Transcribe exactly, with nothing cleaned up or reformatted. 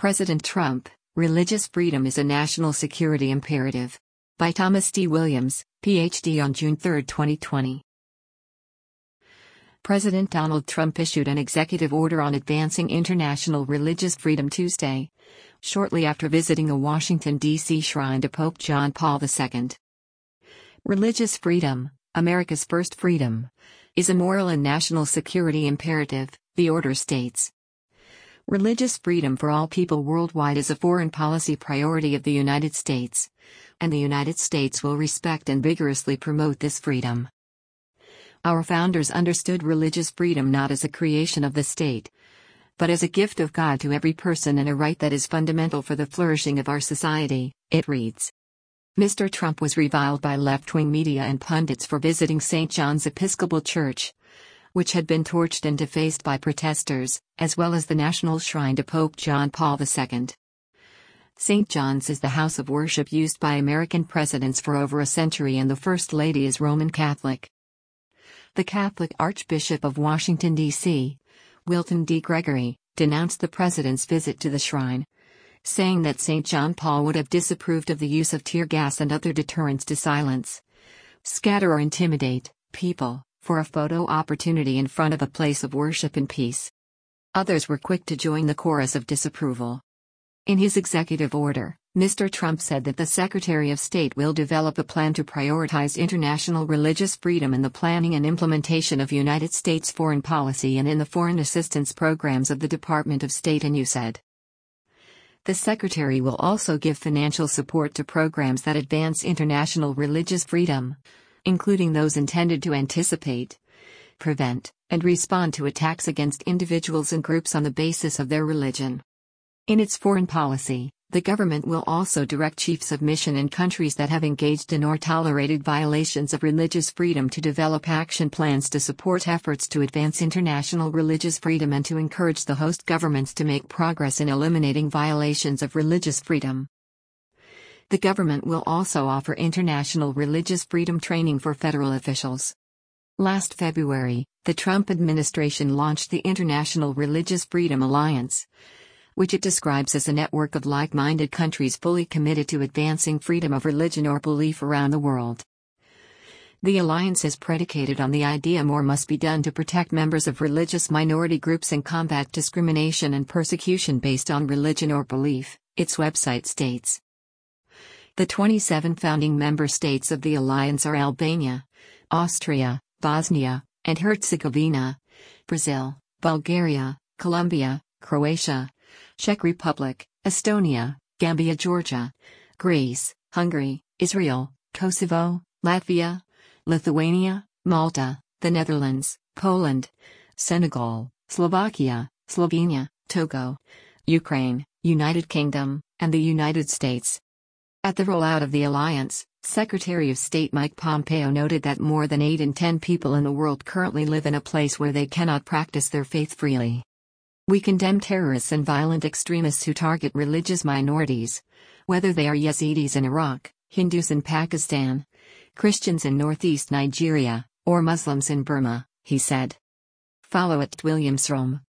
President Trump, Religious Freedom is a National Security Imperative. By Thomas D. Williams, P H D on June third, twenty twenty. President Donald Trump issued an executive order on advancing international religious freedom Tuesday, shortly after visiting a Washington, D C shrine to Pope John Paul the Second. Religious freedom, America's first freedom, is a moral and national security imperative, the order states. Religious freedom for all people worldwide is a foreign policy priority of the United States, and the United States will respect and vigorously promote this freedom. Our founders understood religious freedom not as a creation of the state, but as a gift of God to every person and a right that is fundamental for the flourishing of our society, it reads. Mister Trump was reviled by left-wing media and pundits for visiting Saint John's Episcopal Church, which had been torched and defaced by protesters, as well as the National Shrine to Pope John Paul the Second. Saint John's is the house of worship used by American presidents for over a century, and the First Lady is Roman Catholic. The Catholic Archbishop of Washington, D C, Wilton D. Gregory, denounced the president's visit to the shrine, saying that Saint John Paul would have disapproved of the use of tear gas and other deterrents to silence, scatter or intimidate people for a photo opportunity in front of a place of worship and peace. Others were quick to join the chorus of disapproval. In his executive order, Mister Trump said that the Secretary of State will develop a plan to prioritize international religious freedom in the planning and implementation of United States foreign policy and in the foreign assistance programs of the Department of State, and U S A D. The Secretary will also give financial support to programs that advance international religious freedom, including those intended to anticipate, prevent, and respond to attacks against individuals and groups on the basis of their religion. In its foreign policy, the government will also direct chiefs of mission in countries that have engaged in or tolerated violations of religious freedom to develop action plans to support efforts to advance international religious freedom and to encourage the host governments to make progress in eliminating violations of religious freedom. The government will also offer international religious freedom training for federal officials. Last February, the Trump administration launched the International Religious Freedom Alliance, which it describes as a network of like-minded countries fully committed to advancing freedom of religion or belief around the world. The alliance is predicated on the idea more must be done to protect members of religious minority groups and combat discrimination and persecution based on religion or belief, its website states. The twenty-seven founding member states of the alliance are Albania, Austria, Bosnia and Herzegovina, Brazil, Bulgaria, Colombia, Croatia, Czech Republic, Estonia, Gambia, Georgia, Greece, Hungary, Israel, Kosovo, Latvia, Lithuania, Malta, the Netherlands, Poland, Senegal, Slovakia, Slovenia, Togo, Ukraine, United Kingdom, and the United States. At the rollout of the alliance, Secretary of State Mike Pompeo noted that more than eight in ten people in the world currently live in a place where they cannot practice their faith freely. We condemn terrorists and violent extremists who target religious minorities, whether they are Yazidis in Iraq, Hindus in Pakistan, Christians in northeast Nigeria, or Muslims in Burma, he said. Follow at Williams Rome.